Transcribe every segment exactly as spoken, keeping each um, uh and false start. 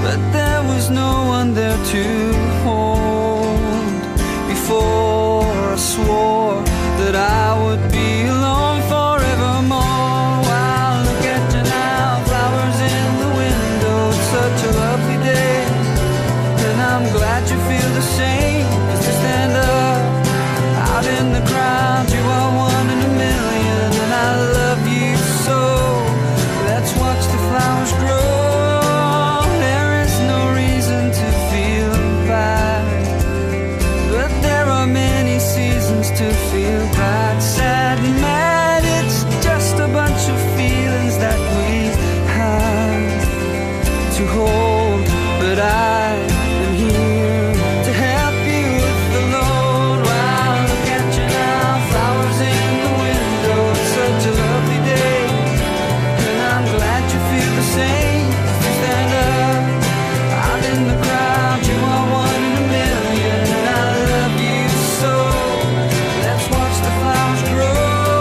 but there was no one there to hold. Before I swore that I would be alone forevermore. Wow, look at you now, flowers in the window, it's such a lovely day. And I'm glad you feel the same, 'cause to stand up out in the crowd, you are one in a million, and I love you so. Let's watch the flowers grow. There is no reason to feel bad, but there are many seasons to feel bad. Sad and mad, it's just a bunch of feelings that we have to hold. But I am here to help you with the load. Wow, look at you now, flowers in the window, it's such a lovely day. And I'm glad you feel the same. You stand up out in the crowd, you are one in a million, and I love you so. Let's watch the flowers grow.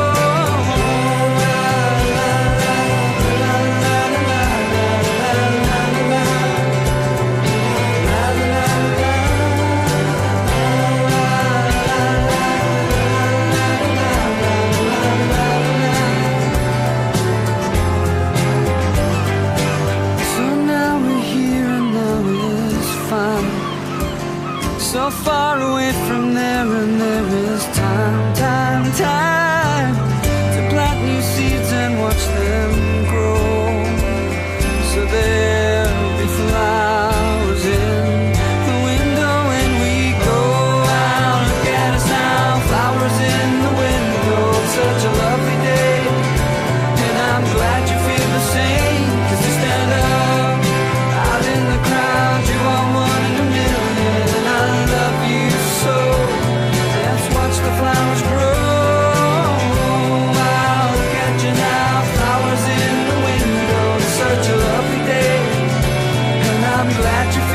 So far away from there, and there is time, time, time to plant new seeds and watch them grow. So there'll be flowers in the window when we go out. Look at us now, flowers in the window, it's such a lovely day. And I'm glad you feel the same, 'cause you stand up out in the crowd, you are one in a million, and I love you so. Let's watch the flowers grow. Wow, look at you now, flowers in the window, it's such a lovely day. And I'm glad you feel